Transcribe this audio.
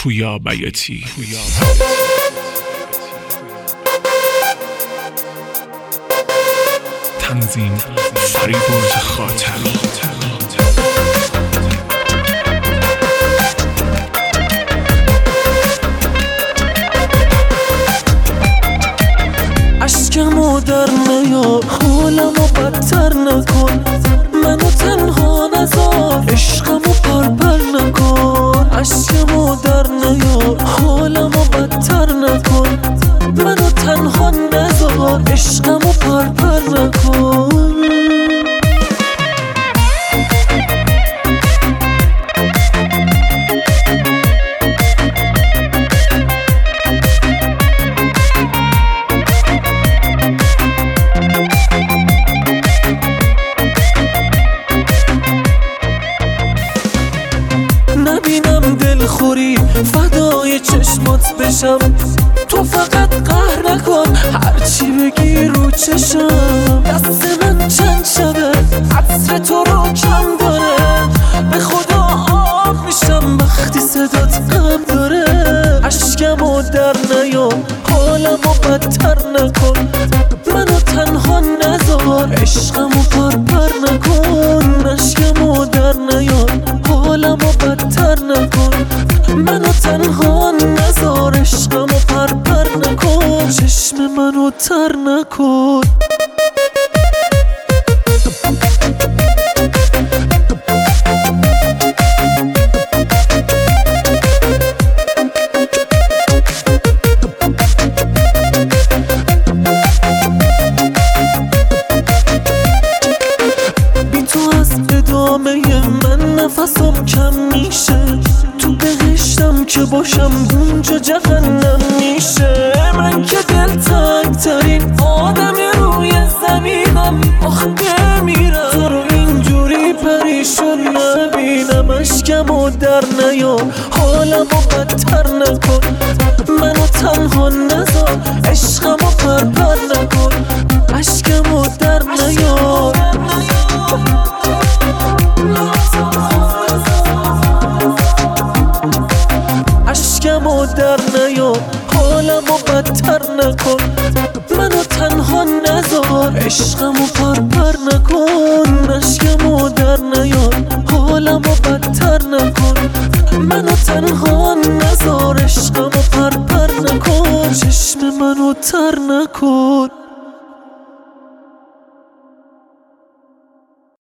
پویا بیاتی. تنظیم فریبرز خاطر. اشکمو در نیار، حالمو بدتر نکن، منو تنها نذار، عشقمو پرپر نکن. اشکمو در نیار، حالمو بدتر نکن، منو تنها نذار، عشقمو پرپر نکن. نبینم دلخوری فدای چشمات بشم، تو فقط قهر نکن هرچی بگی رو چشم. دست من چند شبه عطر تو رو کم داره، به خدا آب میشم وقتی صدات غم داره. اشکمو در نیار، حالمو بدتر نکن، منو تنها نذار، عشقمو پرپر نکن. اشکمو در نیار، حالمو بدتر نکن، منو تنها نذار، عشقمو پرپر نکن. چشم منو تر نکن. بی تو از ادامه من نفسم کم میشه، تو بهشتم که باشم اونجا جهنم میشه. من که دلتنگ ترین آدم روی زمینم، آخه بمیرم تو رو اینجوری پریشون نبینم. اشکمو در نیار، حالمو بدتر نکن، منو تنها نذار، عشقمو پرپر نکن. اشکمو در نیار، اشکمو در نیار، حالمو بدتر نکن، منو تنها نذار، عشقمو پرپر نکن.